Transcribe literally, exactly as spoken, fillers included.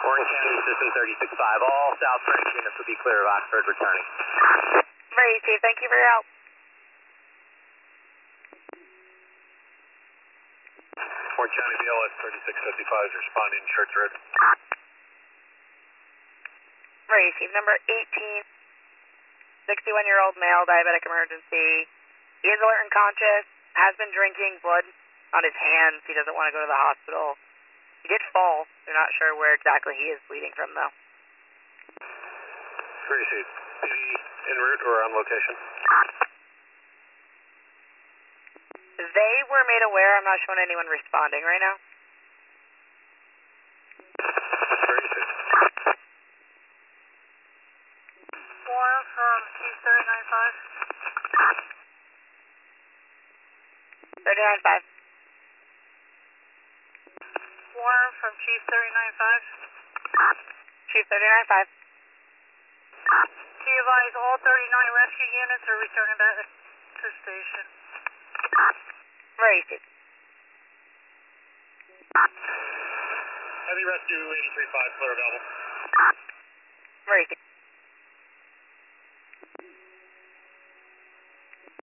Orange County System thirty-six five. All South French units will be clear of Oxford returning. Very Chief, thank you for your help. Orange County B L S thirty-six fifty-five is responding, Church Red. Very Chief, number eighteen, sixty-one-year-old male, diabetic emergency. He is alert and conscious, has been drinking, blood on his hands. He doesn't want to go to the hospital. He did fall. They're not sure where exactly he is bleeding from, though. Very Chief, is he en route or on location? They were made aware. I'm not showing anyone responding right now. Very Chief. Warren from Chief thirty-nine five. thirty-nine five. Warren from Chief thirty-nine five. Chief thirty-nine five. Be advised, all thirty-nine rescue units are returning back to station. Very Chief. Heavy rescue eighty-three five, clear available.